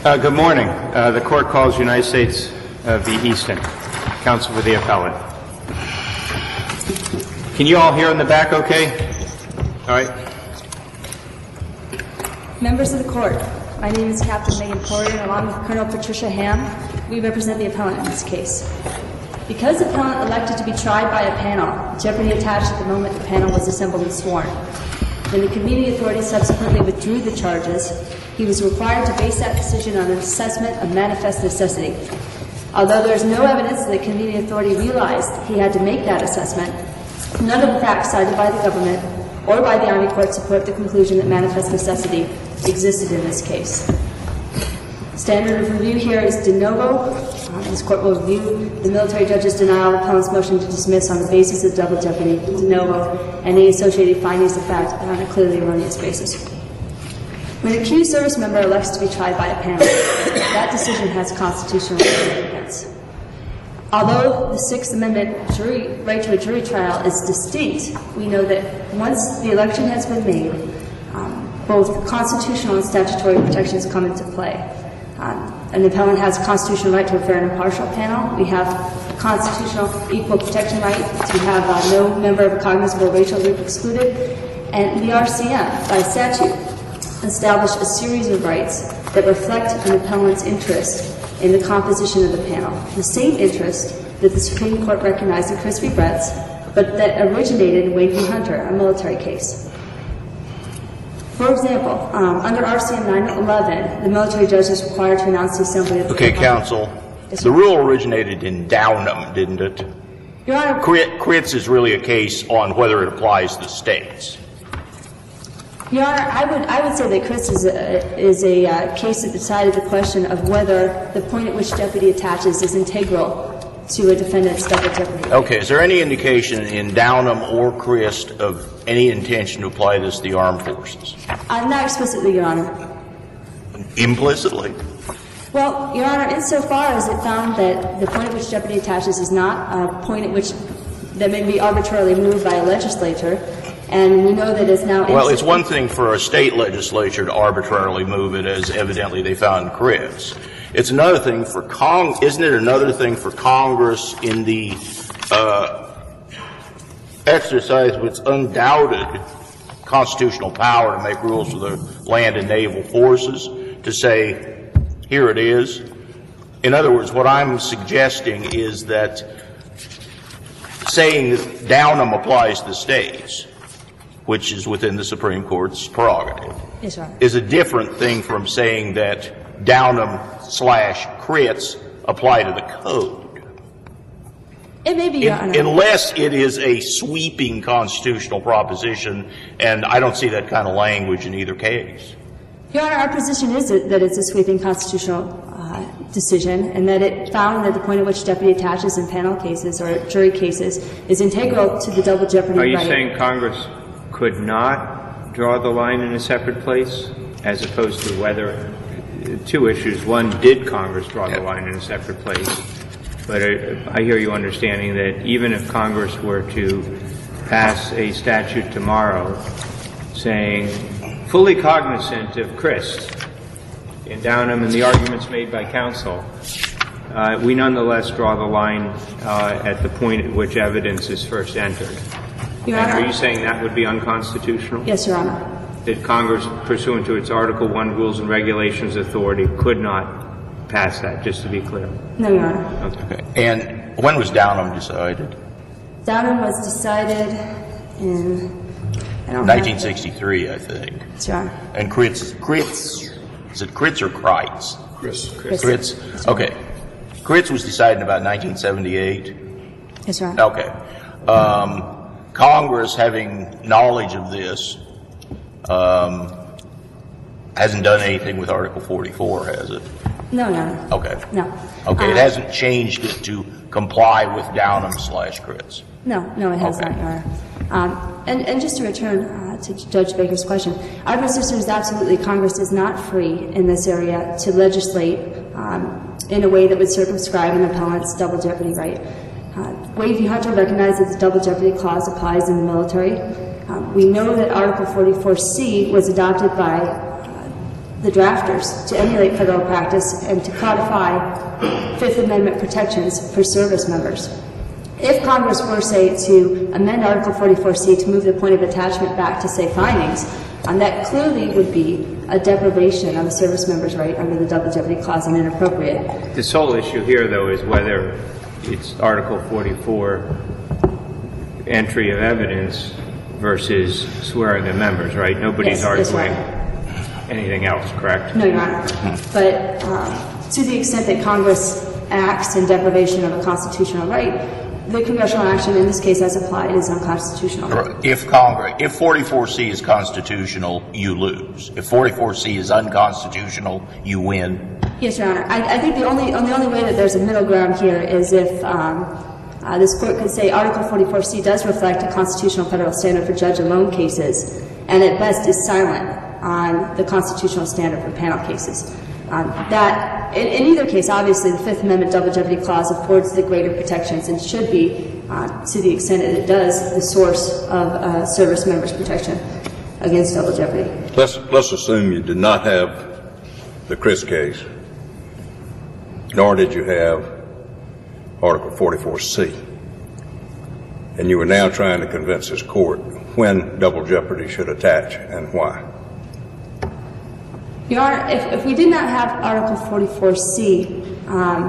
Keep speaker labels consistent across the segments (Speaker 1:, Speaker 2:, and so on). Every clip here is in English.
Speaker 1: Good morning. The court calls United States v. Easton. Counsel for the appellant. Can you all hear in the back okay? All right.
Speaker 2: Members of the court, my name is Captain Megan Poirier, and along with Colonel Patricia Ham, we represent the appellant in this case. Because the appellant elected to be tried by a panel, jeopardy attached at the moment the panel was assembled and sworn. When the convening authority subsequently withdrew the charges, he was required to base that decision on an assessment of manifest necessity. Although there is no evidence that the convening authority realized he had to make that assessment, none of the facts cited by the government or by the Army Court support the conclusion that manifest necessity existed in this case. Standard of review here is de novo. This court will review the military judge's denial of the appellant's motion to dismiss on the basis of double jeopardy, de novo, and any associated findings of fact on a clearly erroneous basis. When an accused service member elects to be tried by a panel, that decision has constitutional significance. Although the Sixth Amendment right to a jury trial is distinct, we know that once the election has been made, both constitutional and statutory protections come into play. An appellant has a constitutional right to a fair and impartial panel. We have a constitutional equal protection right to have no member of a cognizable racial group excluded. And the RCM, by statute, established a series of rights that reflect an appellant's interest in the composition of the panel, the same interest that the Supreme Court recognized in Chris v. Bretz, but that originated in Wade v. Hunter, a military case. For example, under RCM 911, the military judge is required to announce the assembly of the
Speaker 3: Okay, counsel.
Speaker 2: Yes,
Speaker 3: the rule originated in Downham, didn't it?
Speaker 2: Your Honor.
Speaker 3: Critz is really a case on whether it applies to states.
Speaker 2: Your Honor, I would say that Chris is a case that decided the question of whether the point at which jeopardy attaches is integral to a defendant's double jeopardy.
Speaker 3: Okay. Is there any indication in Downham or Chris of any intention to apply this to the armed forces?
Speaker 2: Not explicitly, Your Honor.
Speaker 3: Implicitly?
Speaker 2: Well, Your Honor, insofar as it found that the point at which jeopardy attaches is not a point at which that may be arbitrarily moved by a legislature, and we know that it's now...
Speaker 3: Well, it's one thing for a state legislature to arbitrarily move it, as evidently they found in Chris. It's another thing for isn't it another thing for Congress in the exercise of its undoubted constitutional power to make rules for the land and naval forces to say, here it is? In other words, what I'm suggesting is that saying that Downham applies to states, which is within the Supreme Court's prerogative,
Speaker 2: yes, Your Honor,
Speaker 3: is a different thing from saying that Downham/Critz apply to the code.
Speaker 2: it may be, Your Honor.
Speaker 3: Unless it is a sweeping constitutional proposition, and I don't see that kind of language in either case.
Speaker 2: Your Honor, our position is that it's a sweeping constitutional decision, and that it found that the point at which jeopardy attaches in panel cases or jury cases is integral to the double jeopardy right.
Speaker 1: Are you saying Congress could not draw the line in a separate place, as opposed to whether two issues? One, did Congress draw the line in a separate place? But I hear you understanding that even if Congress were to pass a statute tomorrow saying, fully cognizant of Chris in Downham and the arguments made by counsel, we nonetheless draw the line at the point at which evidence is first entered.
Speaker 2: Your Honor,
Speaker 1: are you saying that would be unconstitutional?
Speaker 2: yes, Your Honor.
Speaker 1: That Congress, pursuant to its Article I Rules and Regulations authority, could not pass that, just to be clear?
Speaker 2: No, Your Honor.
Speaker 3: Okay. And when was Downham decided?
Speaker 2: Downham was decided in
Speaker 3: 1963, I think.
Speaker 2: Yes, Your Honor.
Speaker 3: And Critz, is it Critz or Kreitz?
Speaker 2: Chris.
Speaker 3: Critz. Okay. Critz was decided in about 1978.
Speaker 2: Yes, Your Honor.
Speaker 3: Okay. Congress, having knowledge of this, hasn't done anything with Article 44, has it?
Speaker 2: No, Your Honor.
Speaker 3: Okay.
Speaker 2: No.
Speaker 3: Okay. It hasn't changed it to comply with Downham/Critz.
Speaker 2: No, it has not, Your Honor. And just to return to Judge Baker's question, our position is absolutely Congress is not free in this area to legislate in a way that would circumscribe an appellant's double jeopardy right. Wade v. Hunter recognized that the double jeopardy clause applies in the military. We know that Article 44C was adopted by the drafters to emulate federal practice and to codify Fifth Amendment protections for service members. If Congress were, say, to amend Article 44C to move the point of attachment back to, say, findings, that clearly would be a deprivation of a service member's right under the Double Jeopardy Clause and inappropriate.
Speaker 1: The sole issue here, though, is whether it's Article 44 entry of evidence versus swearing the members, right? Nobody's arguing anything else, correct?
Speaker 2: No, Your Honor. But to the extent that Congress acts in deprivation of a constitutional right, the congressional action in this case, as applied, is unconstitutional.
Speaker 3: If 44C is constitutional, you lose. If 44C is unconstitutional, you win.
Speaker 2: Yes, Your Honor. I think the only way that there's a middle ground here is if this court could say Article 44C does reflect a constitutional federal standard for judge-alone cases, and at best is silent on the constitutional standard for panel cases. That, in either case, obviously, the Fifth Amendment Double Jeopardy Clause affords the greater protections and should be, to the extent that it does, the source of service members' protection against double jeopardy.
Speaker 4: Let's assume you did not have the Chris case, nor did you have Article 44C, and you were now trying to convince this court when double jeopardy should attach and why.
Speaker 2: Your Honor, if we did not have Article 44C,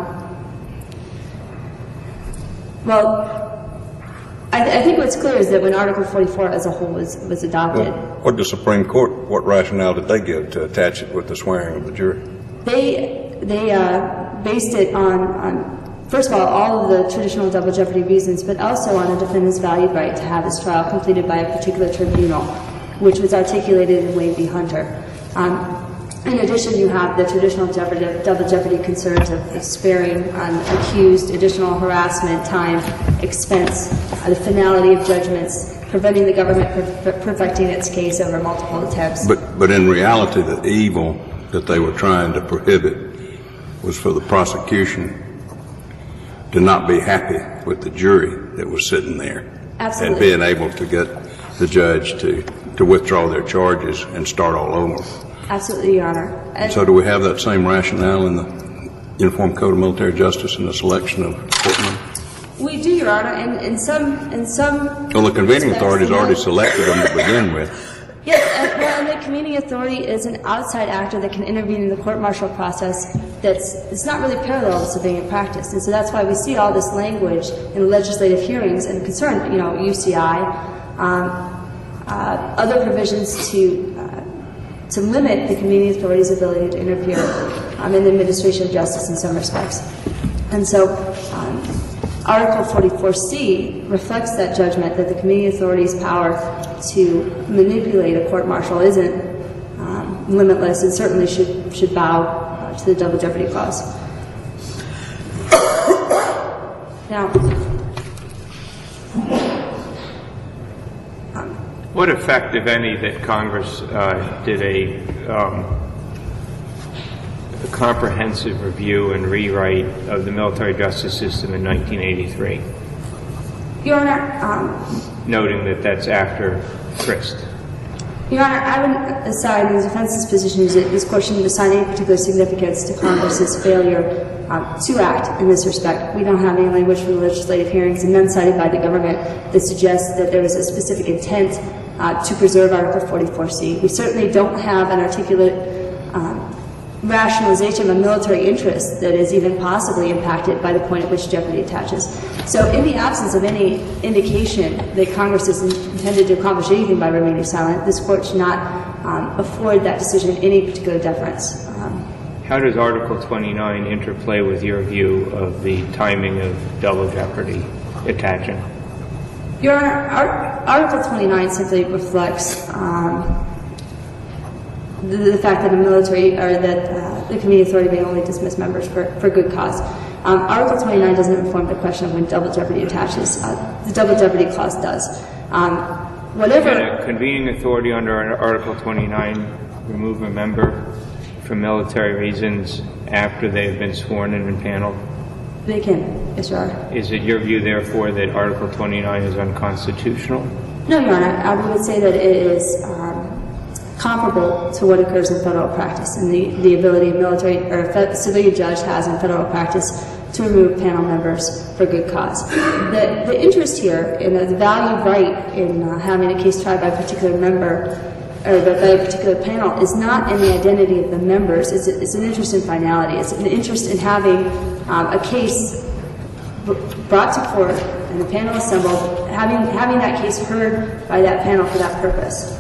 Speaker 2: I think what's clear is that when Article 44 as a whole was adopted.
Speaker 4: Well, what did the Supreme Court, what rationale did they give to attach it with the swearing of the jury?
Speaker 2: They based it on, first of all of the traditional double jeopardy reasons, but also on a defendant's valued right to have his trial completed by a particular tribunal, which was articulated in Wade v. Hunter. In addition, you have the traditional double jeopardy concerns of sparing accused, additional harassment, time, expense, the finality of judgments, preventing the government perfecting its case over multiple attempts.
Speaker 4: But in reality, the evil that they were trying to prohibit was for the prosecution to not be happy with the jury that was sitting there.
Speaker 2: Absolutely.
Speaker 4: And being able to get the judge to withdraw their charges and start all over.
Speaker 2: Absolutely, Your Honor. And
Speaker 4: so do we have that same rationale in the Uniform Code of Military Justice in the selection of courtmen?
Speaker 2: We do, Your Honor, and in some
Speaker 4: Well, the convening authority has already selected them to begin with.
Speaker 2: Yes, and the convening authority is an outside actor that can intervene in the court-martial process it's not really parallel to civilian practice. And so that's why we see all this language in legislative hearings and concern, UCI, other provisions to limit the convening authority's ability to interfere in the administration of justice in some respects. And so Article 44C reflects that judgment that the convening authority's power to manipulate a court-martial isn't limitless and certainly should bow to the Double Jeopardy Clause. Now,
Speaker 1: what effect, if any, that Congress did a comprehensive review and rewrite of the military justice system in 1983?
Speaker 2: Your Honor,
Speaker 1: noting that that's after Frist.
Speaker 2: Your Honor, I would assign the defense's position is that this court shouldn't assign any particular significance to Congress's failure to act in this respect. We don't have any language from the legislative hearings and none cited by the government that suggests that there was a specific intent to preserve Article 44C. We certainly don't have an articulate rationalization of a military interest that is even possibly impacted by the point at which jeopardy attaches. So in the absence of any indication that Congress is intended to accomplish anything by remaining silent, this court should not afford that decision any particular deference.
Speaker 1: How does Article 29 interplay with your view of the timing of double jeopardy attaching?
Speaker 2: Your Honor, Article 29 simply reflects the fact that the convening authority may only dismiss members for good cause. Article 29 doesn't inform the question of when double jeopardy attaches. The Double Jeopardy Clause does.
Speaker 1: Can a convening authority under Article 29 remove a member for military reasons after they have been sworn in and paneled?
Speaker 2: They can, yes, Your Honor.
Speaker 1: Is it your view, therefore, that Article 29 is unconstitutional?
Speaker 2: No, Your Honor. I would say that it is comparable to what occurs in federal practice and the ability a military or a civilian judge has in federal practice to remove panel members for good cause. The interest here in the valued right in having a case tried by a particular member or by a particular panel is not in the identity of the members. It's an interest in finality. It's an interest in having a case brought to court and the panel assembled, having that case heard by that panel for that purpose.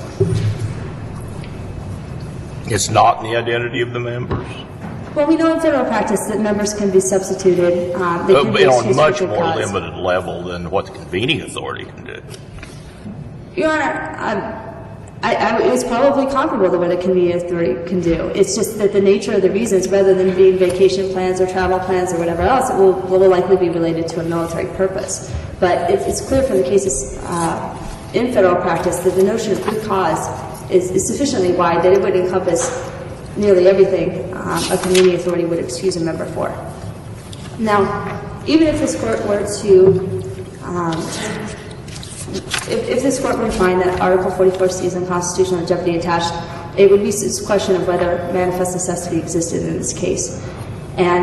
Speaker 3: It's not in the identity of the members.
Speaker 2: Well, we know in federal practice that members can be substituted. They can be
Speaker 3: But on
Speaker 2: excused
Speaker 3: much
Speaker 2: for good
Speaker 3: more
Speaker 2: cause.
Speaker 3: limited level than what the convening authority can do.
Speaker 2: Your Honor, it's probably comparable to what a convening authority can do. It's just that the nature of the reasons, rather than being vacation plans or travel plans or whatever else, it will likely be related to a military purpose. But it's clear from the cases in federal practice that the notion of good cause is sufficiently wide that it would encompass nearly everything a convening authority would excuse a member for. Now, even if this court were to if this court were to find that Article 44C is unconstitutional and jeopardy attached, it would be a question of whether manifest necessity existed in this case. And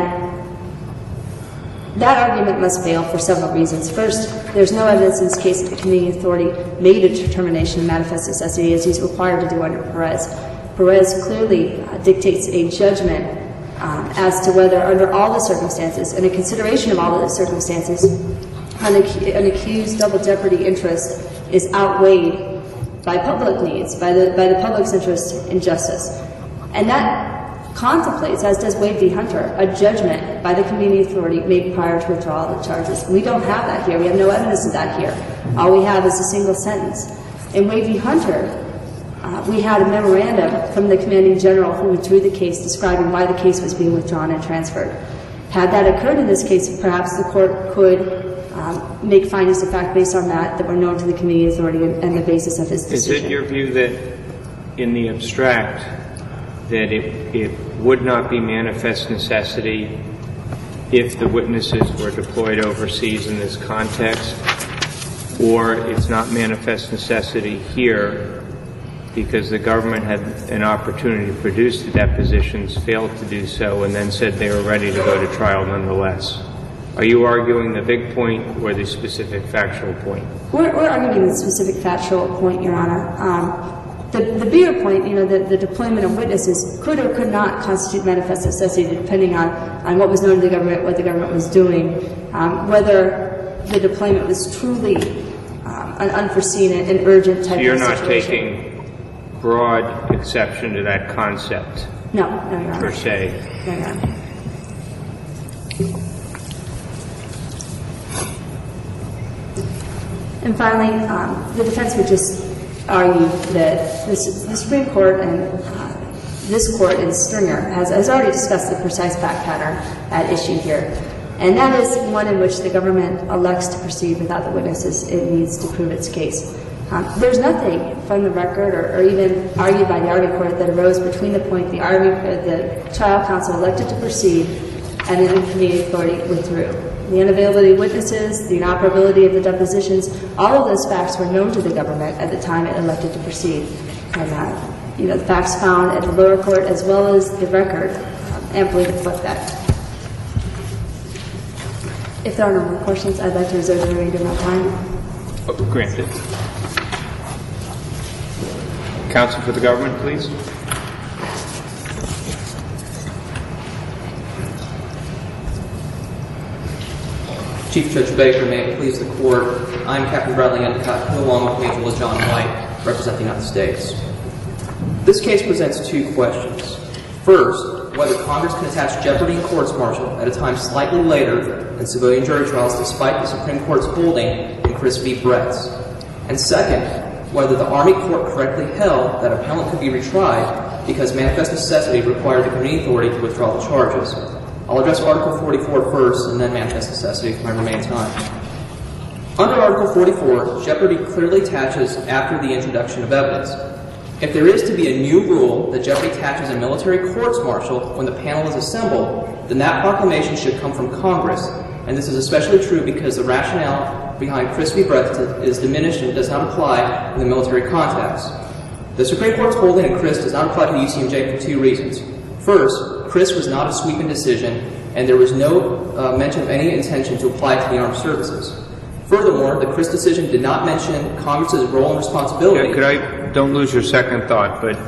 Speaker 2: that argument must fail for several reasons. First, there's no evidence in this case that the convening authority made a determination of manifest necessity as he's required to do under Perez. Perez clearly dictates a judgment as to whether, under all the circumstances, and a consideration of all of the circumstances, an accused double jeopardy interest is outweighed by public needs, by the public's interest in justice. And that contemplates, as does Wade v. Hunter, a judgment by the convening authority made prior to withdrawal of the charges. We don't have that here. We have no evidence of that here. All we have is a single sentence. In Wade v. Hunter, we had a memorandum from the commanding general who withdrew the case describing why the case was being withdrawn and transferred. Had that occurred in this case, perhaps the court could make findings of fact based on that were known to the convening authority and the basis of his decision.
Speaker 1: Is it your view that, in the abstract, that it would not be manifest necessity if the witnesses were deployed overseas in this context, or it's not manifest necessity here because the government had an opportunity to produce the depositions, failed to do so, and then said they were ready to go to trial nonetheless? Are you arguing the big point or the specific factual point?
Speaker 2: We're arguing the specific factual point, Your Honor. The bigger point, the deployment of witnesses could or could not constitute manifest necessity depending on what was known to the government, what the government was doing, whether the deployment was truly an unforeseen and urgent type of situation.
Speaker 1: So you're not taking broad exception to that concept?
Speaker 2: No, Your Honor.
Speaker 1: Per se?
Speaker 2: No, Your Honor. And finally, the defense would just argue that the Supreme Court and this court in Stringer has already discussed the precise fact pattern at issue here. And that is one in which the government elects to proceed without the witnesses it needs to prove its case. There's nothing from the record or even argued by the Army Court that arose between the point the trial counsel elected to proceed and then the convening authority withdrew. The unavailability of witnesses, the inoperability of the depositions, all of those facts were known to the government at the time it elected to proceed. And the facts found at the lower court as well as the record amply reflect that. If there are no more questions, I'd like to reserve the remainder of my time.
Speaker 1: Granted. Counsel for the government, please.
Speaker 5: Chief Judge Baker, may it please the Court, I'm Captain Bradley Endicott, who along with Major John White represent the United States. This case presents two questions. First, whether Congress can attach jeopardy in courts-martial at a time slightly later than civilian jury trials despite the Supreme Court's holding in Chris v. Bretz. And second, whether the Army Court correctly held that appellant could be retried because manifest necessity required the convening authority to withdraw the charges. I'll address Article 44 first and then manifest necessity for my remaining time. Under Article 44, jeopardy clearly attaches after the introduction of evidence. If there is to be a new rule that jeopardy attaches in military courts-martial when the panel is assembled, then that proclamation should come from Congress. And this is especially true because the rationale behind Chris v. Bretz is diminished and does not apply in the military context. The Supreme Court's holding in Crist does not apply to the UCMJ for two reasons. First, Crist was not a sweeping decision, and there was no mention of any intention to apply to the armed services. Furthermore, the Crist decision did not mention Congress's role and responsibility.
Speaker 1: Don't lose your second thought, but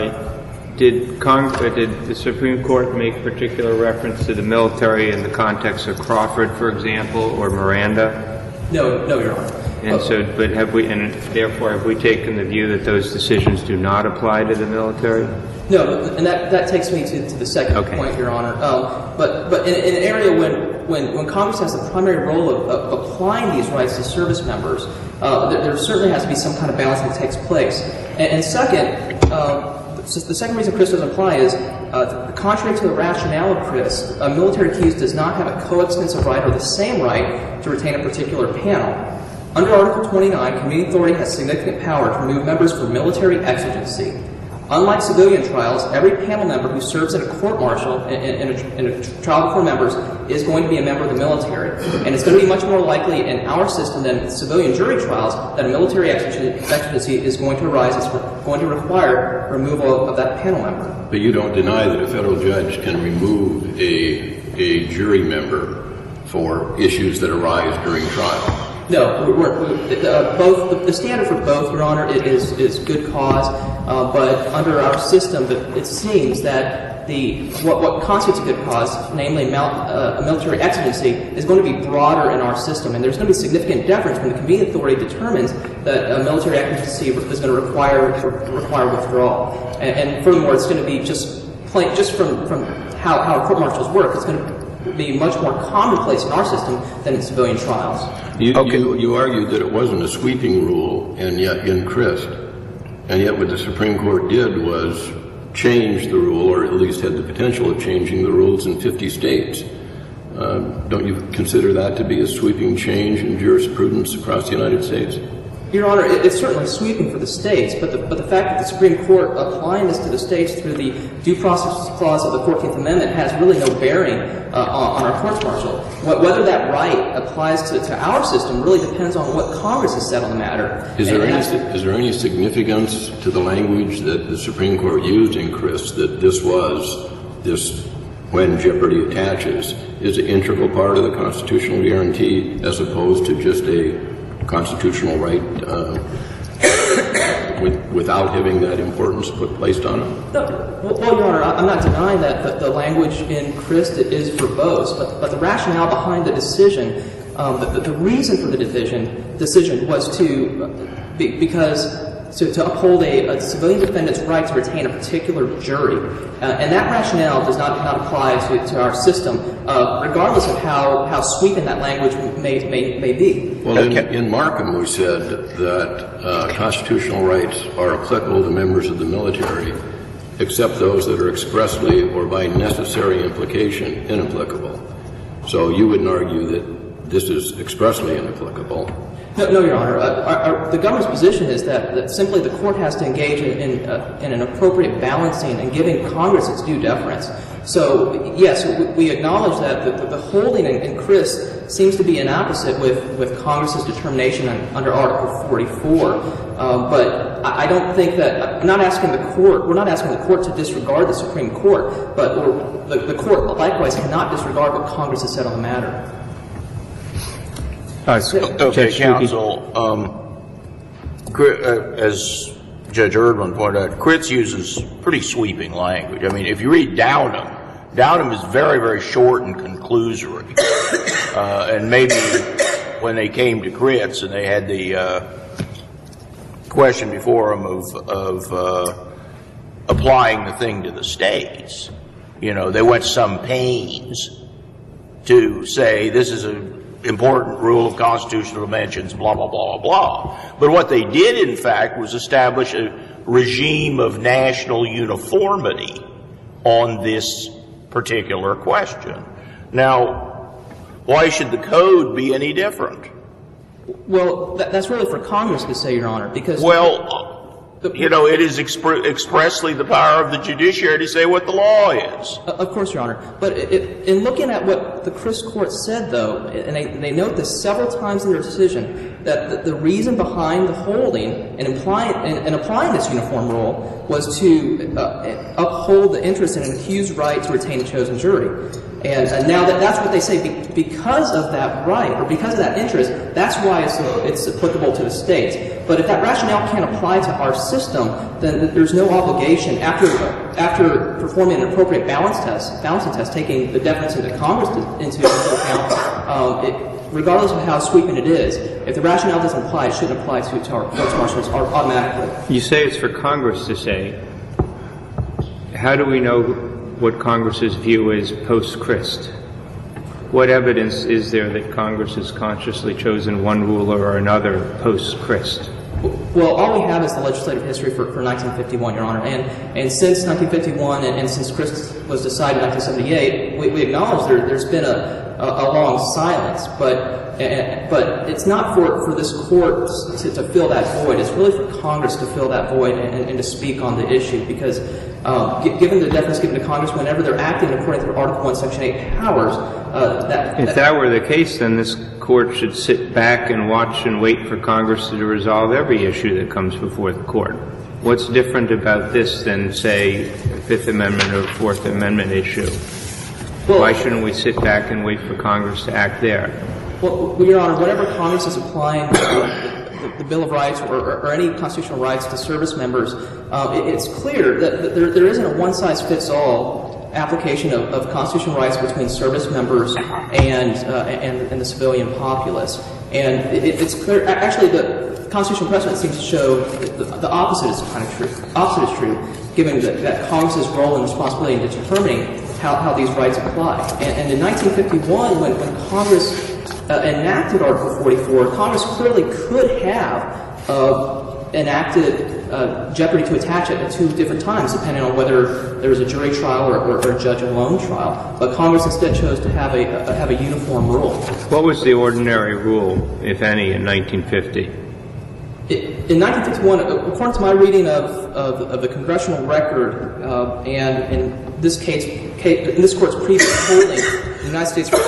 Speaker 1: did the Supreme Court make particular reference to the military in the context of Crawford, for example, or Miranda?
Speaker 5: No, Your Honor.
Speaker 1: And therefore have we taken the view that those decisions do not apply to the military?
Speaker 5: No, and that takes me to the second point, Your Honor. But in an area when Congress has the primary role of applying these rights to service members, there certainly has to be some kind of balancing that takes place. And second, the second reason Crist doesn't apply is, contrary to the rationale of Crist, a military accused does not have a coextensive right or the same right to retain a particular panel. Under Article 29, community authority has significant power to remove members for military exigency. Unlike civilian trials, every panel member who serves in a court-martial in a trial before members is going to be a member of the military. And it's going to be much more likely in our system than civilian jury trials that a military exigency is going to arise. It's going to require removal of that panel member.
Speaker 6: But you don't deny that a federal judge can remove a jury member for issues that arise during trial?
Speaker 5: No, the standard for both, Your Honor, is good cause, but under our system, it seems that what constitutes a good cause, namely a military exigency, is going to be broader in our system, and there's going to be significant deference when the community authority determines that a military exigency is going to require withdrawal. And furthermore, it's going to be just from how court-martials work, it's going to be much more commonplace in our system than in civilian trials.
Speaker 6: You argued that it wasn't a sweeping rule, and yet in Crist, and yet what the Supreme Court did was change the rule, or at least had the potential of changing the rules in 50 states. Don't you consider that to be a sweeping change in jurisprudence across the United States?
Speaker 5: Your Honor, it's certainly sweeping for the states, but the fact that the Supreme Court applying this to the states through the Due Process Clause of the 14th Amendment has really no bearing on our courts-martial. Whether that right applies to our system really depends on what Congress has said on the matter.
Speaker 6: Is there any significance to the language that the Supreme Court used in Crist that this when jeopardy attaches, is an integral part of the constitutional guarantee as opposed to just a constitutional right without having that importance placed on it?
Speaker 5: No. Well, Your Honor, I'm not denying that the language in Crist is verbose, but the rationale behind the decision, the reason for the decision was to uphold a civilian defendant's right to retain a particular jury. And that rationale does not apply to our system, regardless of how sweeping that language may be.
Speaker 6: Well, in Markham we said that constitutional rights are applicable to members of the military, except those that are expressly or by necessary implication inapplicable. So you wouldn't argue that this is expressly inapplicable?
Speaker 5: No, Your Honor. The government's position is that simply the court has to engage in an appropriate balancing and giving Congress its due deference. So, yes, we acknowledge that the holding in Crist seems to be an opposite with Congress's determination under Article 44. But I don't think that we're not asking the court to disregard the Supreme Court, but the court likewise cannot disregard what Congress has said on the matter.
Speaker 3: Okay, counsel, as Judge Erdman pointed out, Crist uses pretty sweeping language. I mean, if you read Downham is very, very short and conclusory. And maybe when they came to Crist and they had the question before them of applying the thing to the states, they went some pains to say this is an important rule of constitutional dimensions, blah, blah, blah, blah. But what they did, in fact, was establish a regime of national uniformity on this particular question. Now, why should the code be any different?
Speaker 5: Well, that's really for Congress to say, Your Honor, because...
Speaker 3: Well, You know, it is expressly the power of the judiciary to say what the law is.
Speaker 5: Of course, Your Honor. But in looking at what the Chris court said, though, and they note this several times in their decision, that the reason behind the holding and applying this uniform rule was to uphold the interest in an accused right to retain a chosen jury. And now that's what they say. Because of that right, or because of that interest, that's why it's applicable to the states. But if that rationale can't apply to our system, then there's no obligation after performing an appropriate balancing test, taking the deference into Congress into account, regardless of how sweeping it is, if the rationale doesn't apply, it shouldn't apply to our courts martials automatically.
Speaker 1: You say it's for Congress to say. How do we know what Congress's view is post-Christ? What evidence is there that Congress has consciously chosen one ruler or another post-Christ?
Speaker 5: Well, all we have is the legislative history for 1951, Your Honor. And since 1951 and since Christ was decided in 1978, we acknowledge there's been a long silence. But it's not for this court to fill that void. It's really for Congress to fill that void and to speak on the issue. Because given the deference given to Congress whenever they're acting according to Article 1, Section 8 powers,
Speaker 1: if that were the case, then this court should sit back and watch and wait for Congress to resolve every issue that comes before the court. What's different about this than, say, a Fifth Amendment or Fourth Amendment issue? Why shouldn't we sit back and wait for Congress to act there?
Speaker 5: Well, Your Honor, whenever Congress is applying the Bill of Rights or any constitutional rights to service members, it's clear that there isn't a one-size-fits-all application of constitutional rights between service members and the civilian populace. And it's clear. Actually, the constitutional precedent seems to show the opposite is kind of true. Opposite is true, given that Congress's role and responsibility in determining how these rights apply. And in 1951, when Congress enacted Article 44, Congress clearly could have enacted jeopardy to attach it at two different times, depending on whether there was a jury trial or a judge alone trial. But Congress instead chose to have a uniform rule.
Speaker 1: What was the ordinary rule, if any, in 1950?
Speaker 5: In 1951, according to my reading of the congressional record, and in this case, in this court's previous holding, the United States v.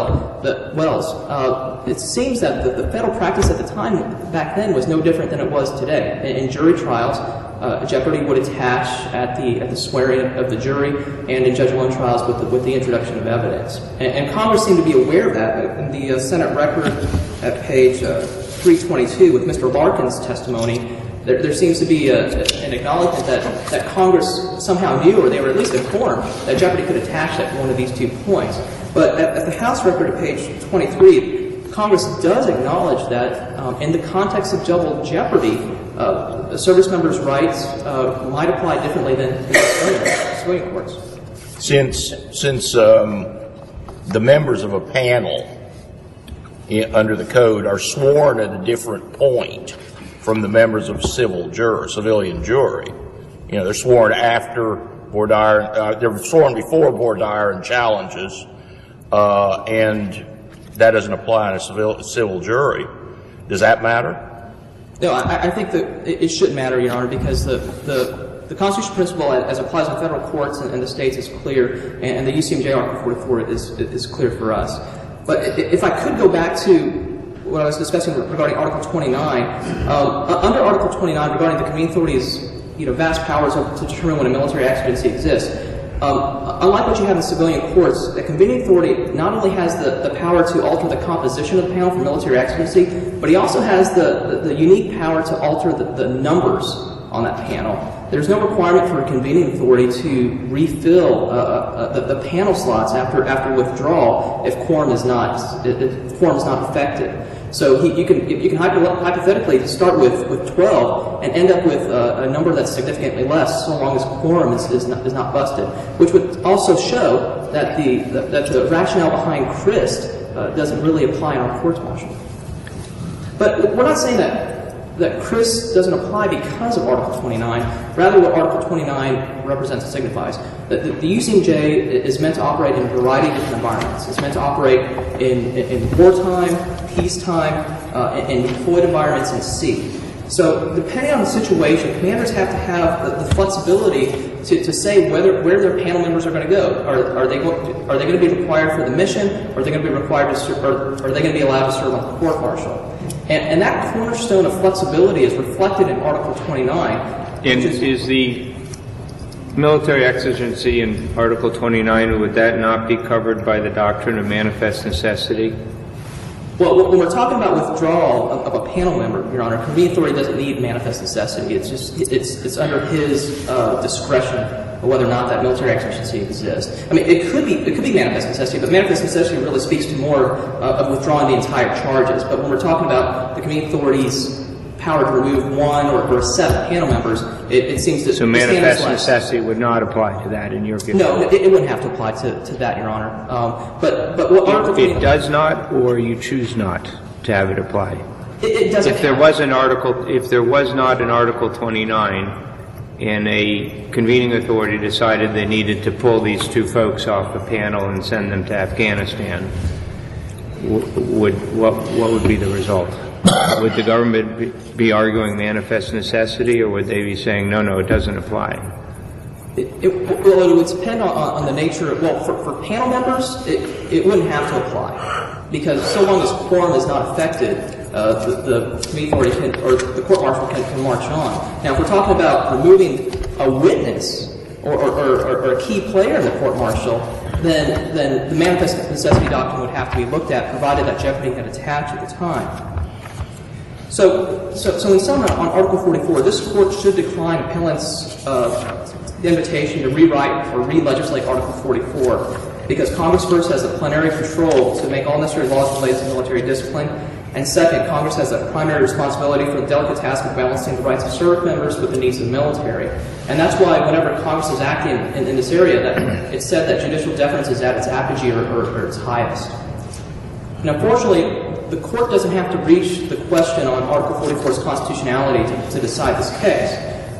Speaker 5: Wells, it seems that the federal practice at the time back then was no different than it was today. In jury trials, jeopardy would attach at the swearing of the jury, and in judge alone trials with the introduction of evidence. And Congress seemed to be aware of that. In the Senate record at page 322 with Mr. Larkin's testimony, there seems to be an acknowledgement that Congress somehow knew, or they were at least informed, that jeopardy could attach at one of these 2 points. But at the House record at page 23, Congress does acknowledge that in the context of double jeopardy, service members' rights might apply differently than the civilian courts.
Speaker 3: Since the members of a panel under the code are sworn at a different point from the members of a civilian jury. You know, they're sworn after voir dire, they're sworn before voir dire and challenges, and that doesn't apply in a civil jury. Does that matter?
Speaker 5: No, I think that it should matter, Your Honor, because the constitutional principle as applies in federal courts and the states is clear, and the UCMJ Article 44 is clear for us. But if I could go back to what I was discussing regarding Article 29, under Article 29 regarding the convening authority's vast powers to determine when a military exigency exists, unlike what you have in civilian courts, the convening authority not only has the power to alter the composition of the panel for military exigency, but he also has the unique power to alter the numbers on that panel. There's no requirement for a convening authority to refill the panel slots after withdrawal if quorum is not affected. So you can hypothetically start with 12 and end up with a number that's significantly less, so long as quorum is not busted, which would also show that the rationale behind Christ doesn't really apply in our courts martial. But we're not saying that Christ doesn't apply because of Article 29. Rather, what Article 29 represents and signifies. The UCMJ is meant to operate in a variety of different environments. It's meant to operate in wartime, peacetime, in deployed environments, and sea. So depending on the situation, commanders have to have the flexibility to say where their panel members are going to go. Are they going to be required for the mission, or are they going to be required to serve, or are they going to be allowed to serve on the court-martial? And that cornerstone of flexibility is reflected in Article 29.
Speaker 1: And is the military exigency in Article 29, would that not be covered by the doctrine of manifest necessity?
Speaker 5: Well, when we're talking about withdrawal of a panel member, Your Honor, convening authority doesn't need manifest necessity. It's just it's under his discretion of whether or not that military exigency exists. I mean, it could be manifest necessity, but manifest necessity really speaks to more of withdrawing the entire charges. But when we're talking about the convening authority's power to remove one or a set of panel members, it seems to...
Speaker 1: So manifest necessity would not apply to that in your view?
Speaker 5: No, it wouldn't have to apply to that, Your Honor. But what Article 29...
Speaker 1: It does not, or you choose not to have it apply?
Speaker 5: It doesn't.
Speaker 1: If there was not an Article 29, and a convening authority decided they needed to pull these two folks off the panel and send them to Afghanistan, what would be the result? Would the government be arguing manifest necessity, or would they be saying, no, it doesn't apply?
Speaker 5: It would depend on the nature of, well, for panel members, it wouldn't have to apply, because so long as quorum is not affected, the convening authority can, or the court-martial can march on. Now, if we're talking about removing a witness or a key player in the court-martial, then the manifest necessity doctrine would have to be looked at, provided that jeopardy had attached at the time. So in sum, on Article 44, this Court should decline appellant's invitation to rewrite or re-legislate Article 44, because Congress first has the plenary control to make all necessary laws related to military discipline, and second, Congress has the primary responsibility for the delicate task of balancing the rights of service members with the needs of the military. And that's why whenever Congress is acting in this area, that it's said that judicial deference is at its apogee or its highest. And unfortunately, the Court doesn't have to reach the question on Article 44's constitutionality to decide this case.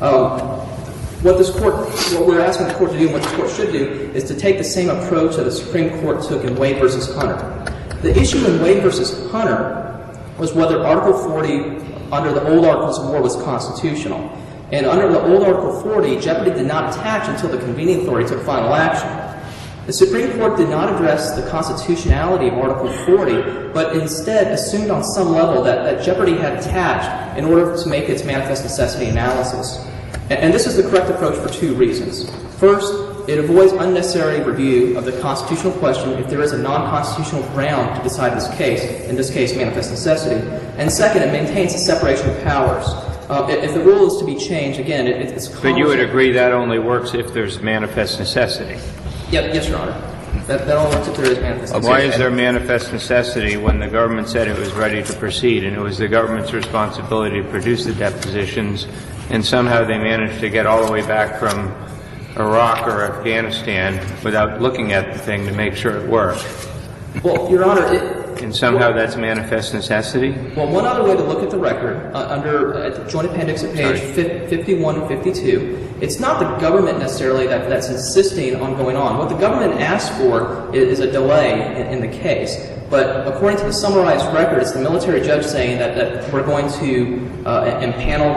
Speaker 5: What we're asking the Court to do, and what the Court should do, is to take the same approach that the Supreme Court took in Wade v. Hunter. The issue in Wade v. Hunter was whether Article 40 under the old Articles of War was constitutional. And under the old Article 40, jeopardy did not attach until the convening authority took final action. The Supreme Court did not address the constitutionality of Article 40, but instead assumed on some level that jeopardy had attached in order to make its manifest necessity analysis. And this is the correct approach for two reasons. First, it avoids unnecessary review of the constitutional question if there is a non-constitutional ground to decide this case, in this case, manifest necessity. And second, it maintains the separation of powers. If the rule is to be changed, again, it's Congress...
Speaker 1: But you would agree that only works if there's manifest necessity?
Speaker 5: Yes, Your Honor. That only works if there is manifest necessity.
Speaker 1: Why is there manifest necessity when the government said it was ready to proceed, and it was the government's responsibility to produce the depositions, and somehow they managed to get all the way back from Iraq or Afghanistan without looking at the thing to make sure it worked?
Speaker 5: Well, Your Honor,
Speaker 1: and somehow that's manifest necessity?
Speaker 5: Well, one other way to look at the record, at the Joint Appendix at page 51 and 52, it's not the government necessarily that's insisting on going on. What the government asked for is a delay in the case. But according to the summarized record, it's the military judge saying that we're going to impanel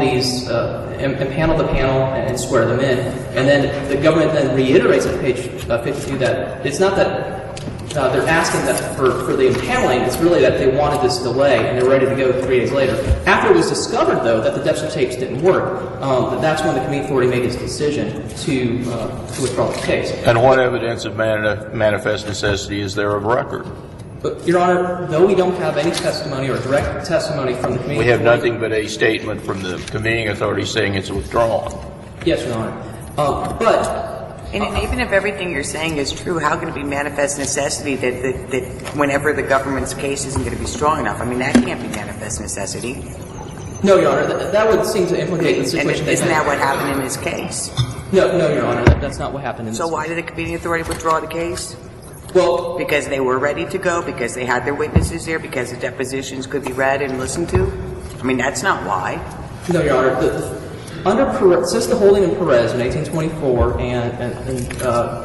Speaker 5: the panel and swear them in. And then the government then reiterates at page 52 that it's not that they're asking that for the impaneling, it's really that they wanted this delay and they're ready to go 3 days later. After it was discovered, though, that the deposition tapes didn't work, that's when the convening authority made its decision to withdraw the case.
Speaker 3: And what evidence of manifest necessity is there of record?
Speaker 5: But, Your Honor, though we don't have any testimony or direct testimony from the convening authority...
Speaker 3: We have nothing but a statement from the convening authority saying it's withdrawn.
Speaker 5: Yes, Your Honor. But...
Speaker 7: And even if everything you're saying is true, how can it be manifest necessity that whenever the government's case isn't going to be strong enough? I mean, that can't be manifest necessity.
Speaker 5: No, Your Honor. That would seem to implicate the situation...
Speaker 7: And isn't that what happened in this case?
Speaker 5: No, Your Honor. That's not what happened in this case.
Speaker 7: So why did the convening authority withdraw the case?
Speaker 5: Well... Because
Speaker 7: they were ready to go? Because they had their witnesses there? Because the depositions could be read and listened to? I mean, that's not why.
Speaker 5: No, Your Honor. Since the holding in Perez in 1824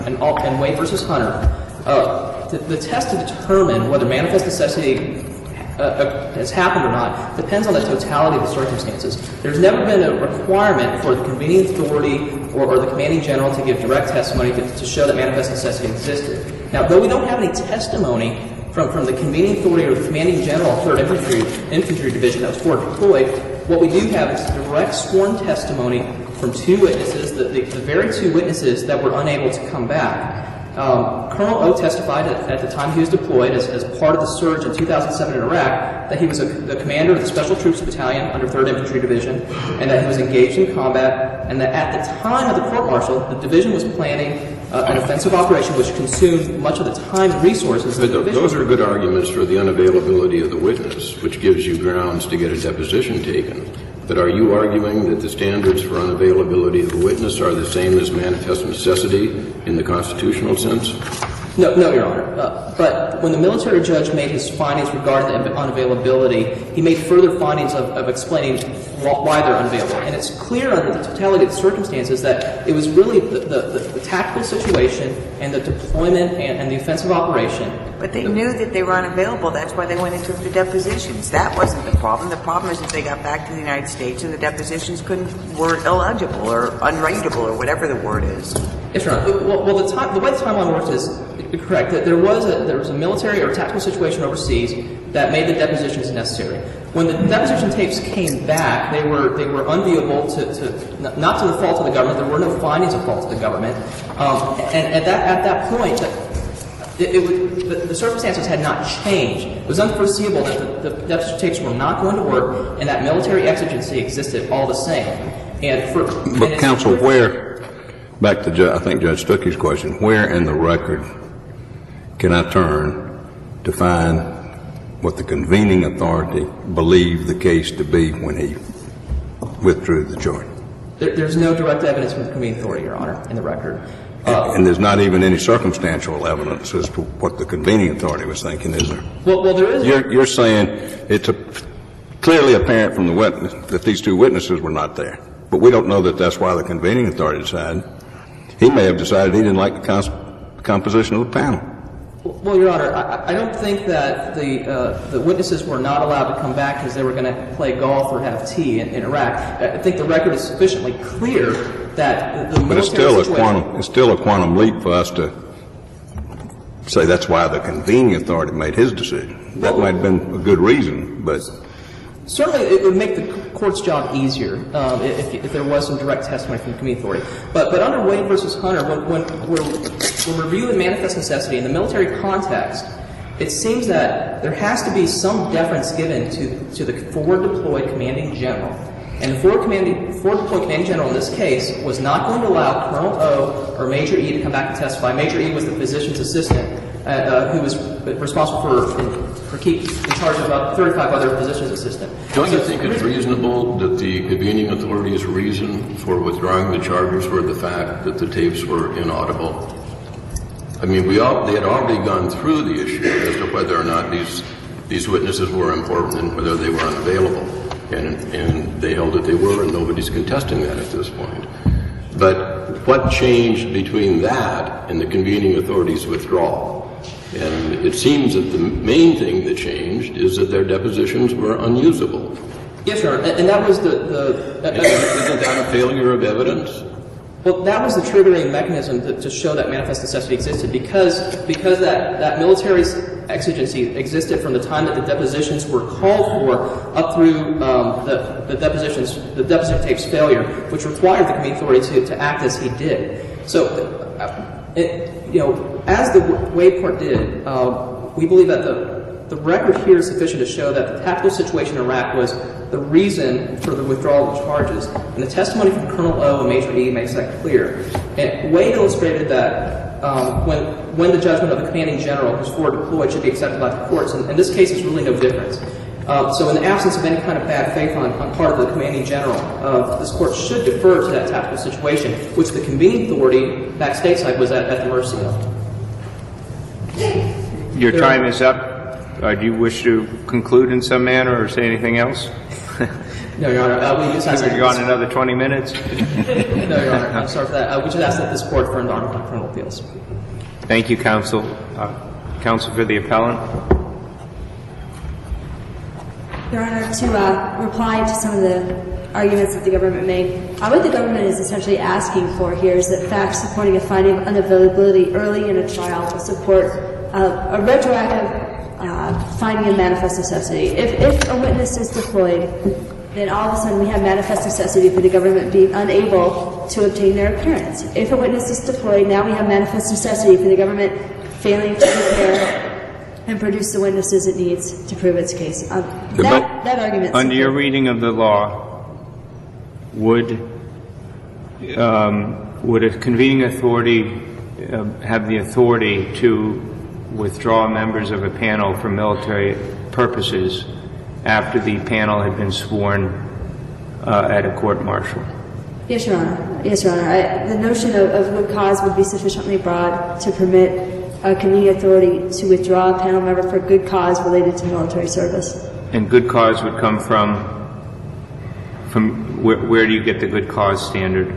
Speaker 5: and Wade v. Hunter, the test to determine whether manifest necessity has happened or not depends on the totality of the circumstances. There's never been a requirement for the convening authority or the commanding general to give direct testimony to show that manifest necessity existed. Now, though we don't have any testimony from the convening authority or the commanding general of 3rd Infantry Division that was forward deployed, what we do have is direct sworn testimony from 2 witnesses, the very 2 witnesses that were unable to come back. Colonel O testified at the time he was deployed as part of the surge in 2007 in Iraq that he was the commander of the Special Troops Battalion under 3rd Infantry Division and that he was engaged in combat and that at the time of the court-martial, the division was planning an offensive operation which consumed much of the time and resources of the division.
Speaker 6: Those are good arguments for the unavailability of the witness, which gives you grounds to get a deposition taken. But are you arguing that the standards for unavailability of a witness are the same as manifest necessity in the constitutional sense?
Speaker 5: No, Your Honor. But when the military judge made his findings regarding the unavailability, he made further findings of explaining why they're unavailable. And it's clear under the totality of the circumstances that it was really the tactical situation and the deployment and the offensive operation.
Speaker 7: But they knew that they were unavailable. That's why they went into the depositions. That wasn't the problem. The problem is that they got back to the United States and the depositions were illegible or unreadable or whatever the word is.
Speaker 5: Yes, Your Honor. Well, the way the timeline works is correct. That there was a military or tactical situation overseas that made the depositions necessary. When the deposition tapes came back, they were unviewable not to the fault of the government. There were no findings of fault of the government. And at that point, the circumstances had not changed. It was unforeseeable that the deposition tapes were not going to work, and that military exigency existed all the same.
Speaker 4: But counsel, back to I think Judge Stuckey's question, where in the record can I turn to find what the convening authority believed the case to be when he withdrew the charge?
Speaker 5: There's no direct evidence from the convening authority, Your Honor, in the record.
Speaker 4: And there's not even any circumstantial evidence as to what the convening authority was thinking, is there?
Speaker 5: Well, there is.
Speaker 4: You're saying it's clearly apparent from the witness that these 2 witnesses were not there. But we don't know that that's why the convening authority decided. He may have decided he didn't like the composition of the panel.
Speaker 5: Well, Your Honor, I don't think that the witnesses were not allowed to come back because they were going to play golf or have tea in Iraq. I think the record is sufficiently clear that the military situation...
Speaker 4: But it's still a quantum leap for us to say that's why the convening authority made his decision. That might have been a good reason, but...
Speaker 5: Certainly, it would make the court's job easier if there was some direct testimony from the convening authority. But under Wade v. Hunter, when we're reviewing manifest necessity in the military context, it seems that there has to be some deference given to the forward-deployed commanding general. And the forward-deployed commanding general in this case was not going to allow Colonel O or Major E to come back and testify. Major E was the physician's assistant who was responsible for keeping in charge of about 35 other physician's assistants.
Speaker 6: Don't you think it's reasonable that the convening authority's reason for withdrawing the charges were the fact that the tapes were inaudible? I mean, they had already gone through the issue as to whether or not these witnesses were important and whether they were unavailable. And they held that they were, and nobody's contesting that at this point. But what changed between that and the convening authority's withdrawal? And it seems that the main thing that changed is that their depositions were unusable.
Speaker 5: Yes, Your Honor, and that was
Speaker 6: Isn't that a failure of evidence?
Speaker 5: Well, that was the triggering mechanism to show that manifest necessity existed because that military exigency existed from the time that the depositions were called for up through the deposition tape's failure, which required the convening authority to act as he did. So, as the Wade Court did, we believe that the record here is sufficient to show that the tactical situation in Iraq was the reason for the withdrawal of the charges. And the testimony from Colonel O and Major E makes that clear. And Wade illustrated that when the judgment of the commanding general who's forward deployed should be accepted by the courts. And in this case, there's really no difference. So in the absence of any kind of bad faith on part of the commanding general, this court should defer to that tactical situation, which the convening authority back stateside was at the mercy of.
Speaker 1: Your time is up. Do you wish to conclude in some manner or say anything else?
Speaker 5: No, Your Honor. We just ask that
Speaker 1: you on another 20 minutes?
Speaker 5: No, Your Honor. I'm sorry for that. We should ask that this court affirm the Armed Criminal Appeals.
Speaker 1: Thank you, counsel. Counsel for the appellant.
Speaker 2: Your Honor, to reply to some of the arguments that the government made, what the government is essentially asking for here is that facts supporting a finding of unavailability early in a trial will support a retroactive finding of manifest necessity. If a witness is deployed, then all of a sudden we have manifest necessity for the government being unable to obtain their appearance. If a witness is deployed, now we have manifest necessity for the government failing to prepare and produce the witnesses it needs to prove its case. That argument.
Speaker 1: Under your reading of the law, would a convening authority have the authority to withdraw members of a panel for military purposes after the panel had been sworn at a court-martial?
Speaker 2: Yes, Your Honor. Yes, Your Honor. The notion of good cause would be sufficiently broad to permit a convening authority to withdraw a panel member for good cause related to military service.
Speaker 1: And good cause would come from where do you get the good cause standard?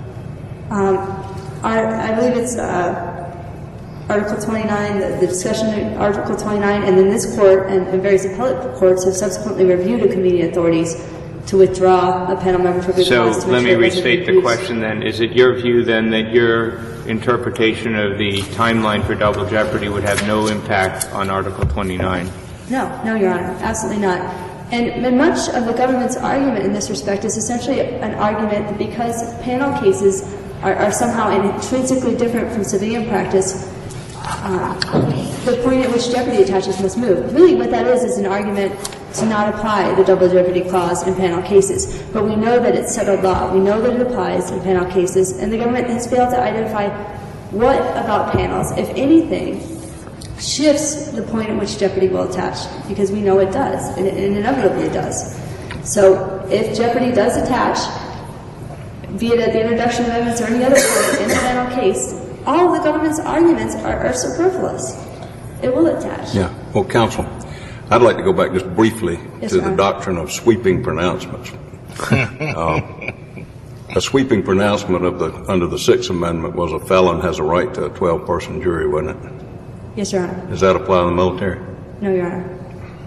Speaker 2: I believe it's Article 29, the discussion in Article 29, and then this court and various appellate courts have subsequently reviewed a convening authorities to withdraw a panel member for good cause.
Speaker 1: So let me restate the question then. Is it your view then that your interpretation of the timeline for double jeopardy would have no impact on Article 29?
Speaker 2: No, Your Honor, absolutely not. And much of the government's argument in this respect is essentially an argument that because panel cases are somehow intrinsically different from civilian practice, the point at which jeopardy attaches must move. Really what that is an argument to not apply the double jeopardy clause in panel cases. But we know that it's settled law. We know that it applies in panel cases, and the government has failed to identify what about panels, if anything, shifts the point at which jeopardy will attach, because we know it does, and it inevitably does. So if jeopardy does attach, be it at the introduction of evidence or any other point in a panel case, all of the government's arguments are superfluous. It will attach.
Speaker 4: Yeah. Well, counsel, I'd like to go back just briefly to the doctrine of sweeping pronouncements. A sweeping pronouncement under the Sixth Amendment was a felon has a right to a 12-person jury, wasn't it?
Speaker 2: Yes, Your Honor.
Speaker 4: Does that apply in the military?
Speaker 2: No, Your Honor.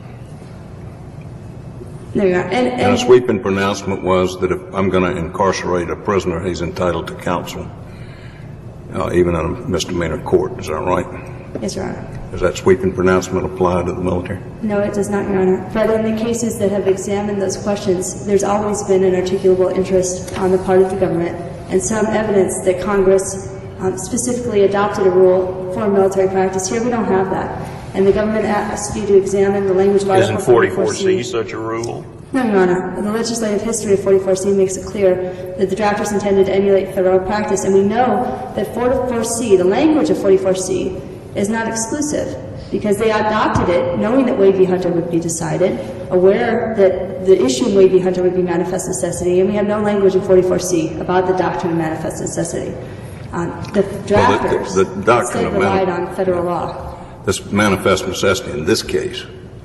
Speaker 2: No, Your Honor.
Speaker 4: And a sweeping pronouncement was that if I'm going to incarcerate a prisoner, he's entitled to counsel, even in a misdemeanor court. Is that right?
Speaker 2: Yes, Your Honor.
Speaker 4: Does that sweeping pronouncement apply to the military?
Speaker 2: No, it does not, Your Honor. But in the cases that have examined those questions, there's always been an articulable interest on the part of the government and some evidence that Congress specifically adopted a rule for military practice. Here we don't have that. And the government asks you to examine the language of Article
Speaker 3: 44C such a rule?
Speaker 2: No, Your Honor. The legislative history of 44C makes it clear that the drafters intended to emulate federal practice. And we know that 44C, the language of 44C, is not exclusive because they adopted it knowing that Wade v. Hunter would be decided, aware that the issue in Wade v. Hunter would be manifest necessity, and we have no language in 44C about the doctrine of manifest necessity. The drafters instead relied on federal law.
Speaker 4: This manifest necessity in this case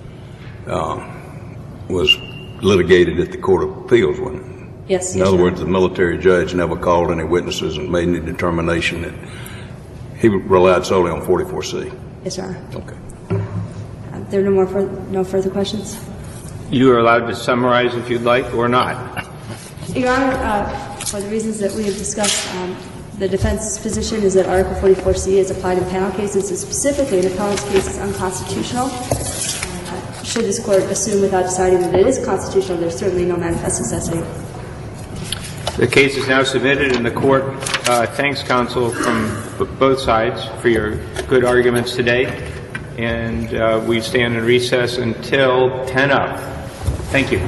Speaker 4: was litigated at the Court of Appeals, wasn't it?
Speaker 2: Yes.
Speaker 4: In other words, the military judge never called any witnesses and made any determination that he relied solely on 44C.
Speaker 2: Yes, Your Honor.
Speaker 4: Okay.
Speaker 2: There are no further questions?
Speaker 1: You are allowed to summarize if you'd like or not.
Speaker 2: Your Honor, for the reasons that we have discussed, the defense's position is that Article 44C is applied in panel cases, and specifically in appellant's case is unconstitutional. Should this Court assume without deciding that it is constitutional, there's certainly no manifest necessity.
Speaker 1: The case is now submitted, and the Court thanks counsel from both sides for your good arguments today. And we stand in recess until 10 up. Thank you.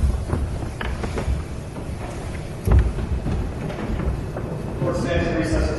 Speaker 8: Court stands in recess.